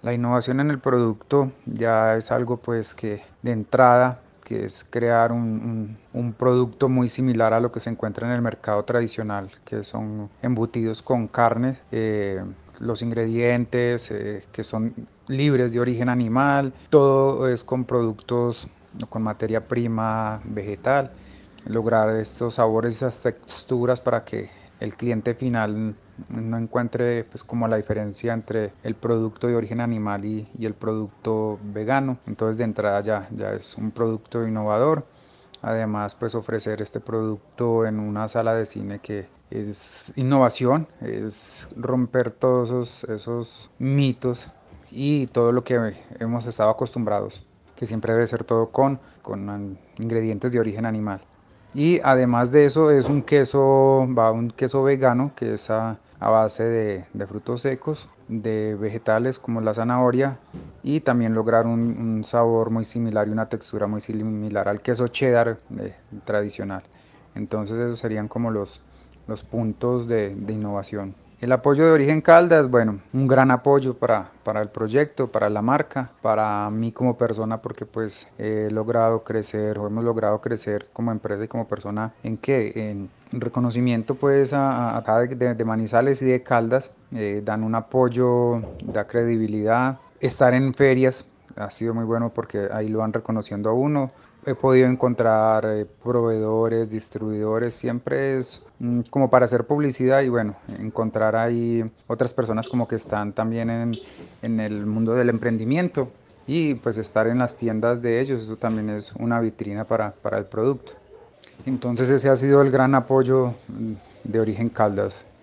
La innovación en el producto ya es algo pues que de entrada, que es crear un producto muy similar a lo que se encuentra en el mercado tradicional, que son embutidos con carne, los ingredientes que son libres de origen animal, todo es con productos o con materia prima vegetal, lograr estos sabores, esas texturas para que el cliente final no encuentre pues como la diferencia entre el producto de origen animal y el producto vegano. Entonces de entrada ya es un producto innovador. Además pues ofrecer este producto en una sala de cine que es innovación, es romper todos esos mitos y todo lo que hemos estado acostumbrados, que siempre debe ser todo con ingredientes de origen animal. Y además de eso es un queso vegano que es a base de frutos secos, de vegetales como la zanahoria y también lograr un sabor muy similar y una textura muy similar al queso cheddar tradicional. Entonces esos serían como los puntos de innovación. El apoyo de Origen Caldas, bueno, un gran apoyo para el proyecto, para la marca, para mí como persona, porque pues he logrado crecer o hemos logrado crecer como empresa y como persona en que en reconocimiento pues a acá de Manizales y de Caldas, dan un apoyo, da credibilidad, estar en ferias ha sido muy bueno porque ahí lo van reconociendo a uno. He podido encontrar proveedores, distribuidores, siempre es como para hacer publicidad y bueno, encontrar ahí otras personas como que están también en el mundo del emprendimiento y pues estar en las tiendas de ellos, eso también es una vitrina para el producto. Entonces ese ha sido el gran apoyo de Origen Caldas.